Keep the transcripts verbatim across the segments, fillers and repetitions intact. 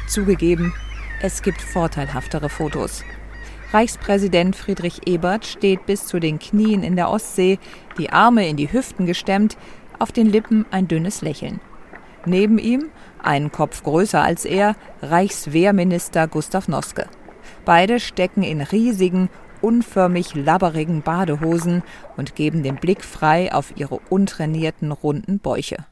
Zugegeben, es gibt vorteilhaftere Fotos. Reichspräsident Friedrich Ebert steht bis zu den Knien in der Ostsee, die Arme in die Hüften gestemmt, auf den Lippen ein dünnes Lächeln. Neben ihm, einen Kopf größer als er, Reichswehrminister Gustav Noske. Beide stecken in riesigen, unförmig labberigen Badehosen und geben den Blick frei auf ihre untrainierten, runden Bäuche.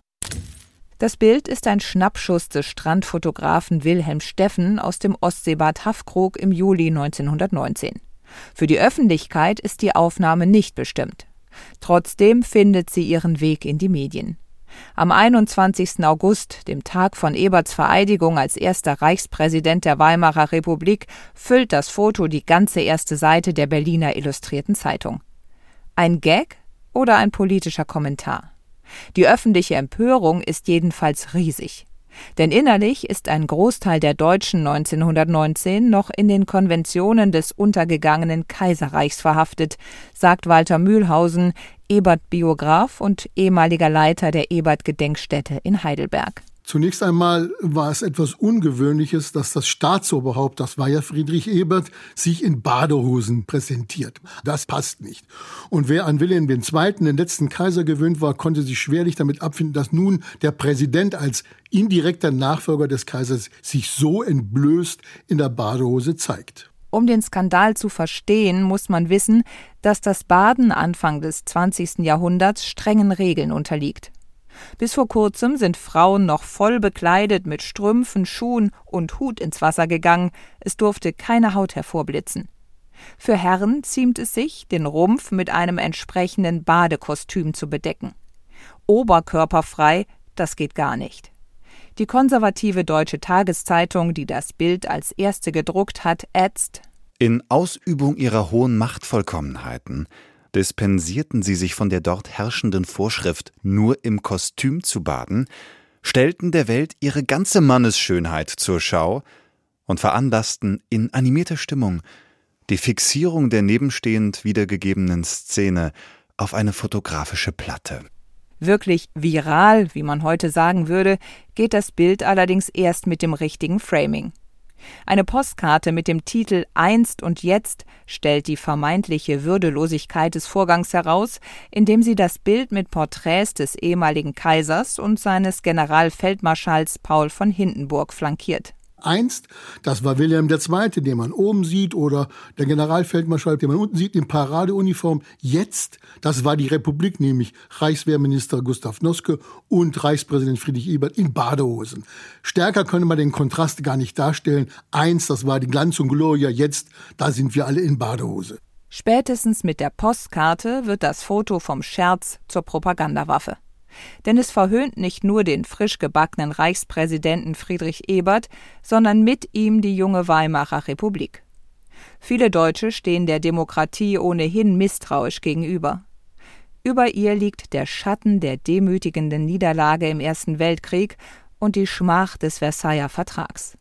Das Bild ist ein Schnappschuss des Strandfotografen Wilhelm Steffen aus dem Ostseebad Haffkrog im Juli neunzehnhundertneunzehn. Für die Öffentlichkeit ist die Aufnahme nicht bestimmt. Trotzdem findet sie ihren Weg in die Medien. Am einundzwanzigsten August, dem Tag von Eberts Vereidigung als erster Reichspräsident der Weimarer Republik, füllt das Foto die ganze erste Seite der Berliner Illustrierten Zeitung. Ein Gag oder ein politischer Kommentar? Die öffentliche Empörung ist jedenfalls riesig. Denn innerlich ist ein Großteil der Deutschen neunzehnhundertneunzehn noch in den Konventionen des untergegangenen Kaiserreichs verhaftet, sagt Walter Mühlhausen, Ebert-Biograf und ehemaliger Leiter der Ebert-Gedenkstätte in Heidelberg. Zunächst einmal war es etwas Ungewöhnliches, dass das Staatsoberhaupt, das war ja Friedrich Ebert, sich in Badehosen präsentiert. Das passt nicht. Und wer an Wilhelm der Zweite., den letzten Kaiser, gewöhnt war, konnte sich schwerlich damit abfinden, dass nun der Präsident als indirekter Nachfolger des Kaisers sich so entblößt in der Badehose zeigt. Um den Skandal zu verstehen, muss man wissen, dass das Baden Anfang des zwanzigsten Jahrhunderts strengen Regeln unterliegt. Bis vor kurzem sind Frauen noch voll bekleidet mit Strümpfen, Schuhen und Hut ins Wasser gegangen. Es durfte keine Haut hervorblitzen. Für Herren ziemt es sich, den Rumpf mit einem entsprechenden Badekostüm zu bedecken. Oberkörperfrei, das geht gar nicht. Die konservative Deutsche Tageszeitung, die das Bild als erste gedruckt hat, ätzt: In Ausübung ihrer hohen Machtvollkommenheiten dispensierten sie sich von der dort herrschenden Vorschrift, nur im Kostüm zu baden, stellten der Welt ihre ganze Mannesschönheit zur Schau und veranlassten in animierter Stimmung die Fixierung der nebenstehend wiedergegebenen Szene auf eine fotografische Platte. Wirklich viral, wie man heute sagen würde, geht das Bild allerdings erst mit dem richtigen Framing. Eine Postkarte mit dem Titel »Einst und jetzt« stellt die vermeintliche Würdelosigkeit des Vorgangs heraus, indem sie das Bild mit Porträts des ehemaligen Kaisers und seines Generalfeldmarschalls Paul von Hindenburg flankiert. Einst, das war Wilhelm der Zweite., den man oben sieht, oder der Generalfeldmarschall, den man unten sieht, in Paradeuniform. Jetzt, das war die Republik, nämlich Reichswehrminister Gustav Noske und Reichspräsident Friedrich Ebert in Badehosen. Stärker könnte man den Kontrast gar nicht darstellen. Einst, das war die Glanz und Gloria, jetzt, da sind wir alle in Badehose. Spätestens mit der Postkarte wird das Foto vom Scherz zur Propagandawaffe. Denn es verhöhnt nicht nur den frisch gebackenen Reichspräsidenten Friedrich Ebert, sondern mit ihm die junge Weimarer Republik. Viele Deutsche stehen der Demokratie ohnehin misstrauisch gegenüber. Über ihr liegt der Schatten der demütigenden Niederlage im Ersten Weltkrieg und die Schmach des Versailler Vertrags.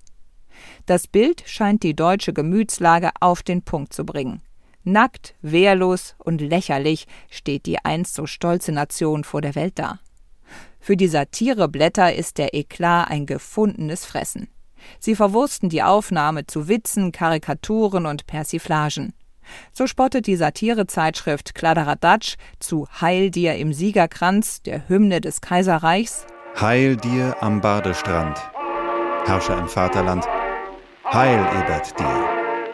Das Bild scheint die deutsche Gemütslage auf den Punkt zu bringen. Nackt, wehrlos und lächerlich steht die einst so stolze Nation vor der Welt da. Für die Satireblätter ist der Eklat ein gefundenes Fressen. Sie verwursten die Aufnahme zu Witzen, Karikaturen und Persiflagen. So spottet die Satirezeitschrift Kladderadatsch zu »Heil dir im Siegerkranz«, der Hymne des Kaiserreichs: Heil dir am Badestrand, Herrscher im Vaterland, Heil Ebert dir.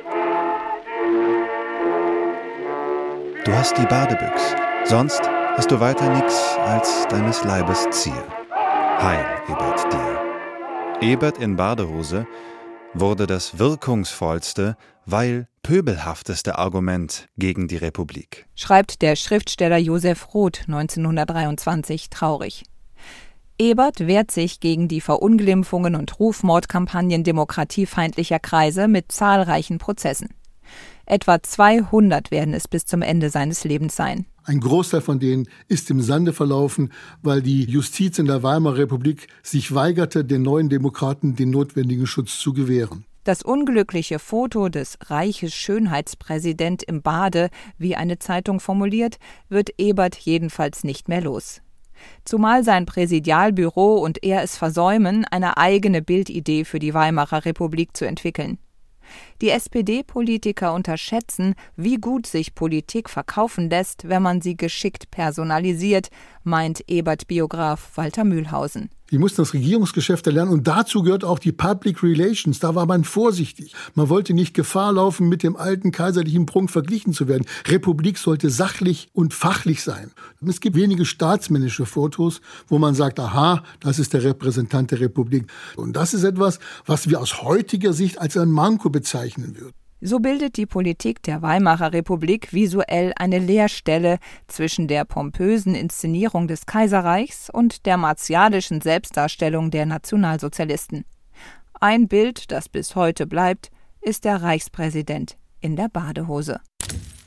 Du hast die Badebüchs, sonst hast du weiter nix als deines Leibes Zier. Heil Ebert dir. Ebert in Badehose wurde das wirkungsvollste, weil pöbelhafteste Argument gegen die Republik, schreibt der Schriftsteller Josef Roth neunzehnhundertdreiundzwanzig traurig. Ebert wehrt sich gegen die Verunglimpfungen und Rufmordkampagnen demokratiefeindlicher Kreise mit zahlreichen Prozessen. Etwa zweihundert werden es bis zum Ende seines Lebens sein. Ein Großteil von denen ist im Sande verlaufen, weil die Justiz in der Weimarer Republik sich weigerte, den neuen Demokraten den notwendigen Schutz zu gewähren. Das unglückliche Foto des Reiches Schönheitspräsident im Bade, wie eine Zeitung formuliert, wird Ebert jedenfalls nicht mehr los. Zumal sein Präsidialbüro und er es versäumen, eine eigene Bildidee für die Weimarer Republik zu entwickeln. Die S P D-Politiker unterschätzen, wie gut sich Politik verkaufen lässt, wenn man sie geschickt personalisiert, meint Ebert-Biograf Walter Mühlhausen. Die mussten das Regierungsgeschäft erlernen und dazu gehört auch die Public Relations. Da war man vorsichtig. Man wollte nicht Gefahr laufen, mit dem alten kaiserlichen Prunk verglichen zu werden. Republik sollte sachlich und fachlich sein. Es gibt wenige staatsmännische Fotos, wo man sagt, aha, das ist der Repräsentant der Republik. Und das ist etwas, was wir aus heutiger Sicht als ein Manko bezeichnen würden. So bildet die Politik der Weimarer Republik visuell eine Leerstelle zwischen der pompösen Inszenierung des Kaiserreichs und der martialischen Selbstdarstellung der Nationalsozialisten. Ein Bild, das bis heute bleibt, ist der Reichspräsident in der Badehose.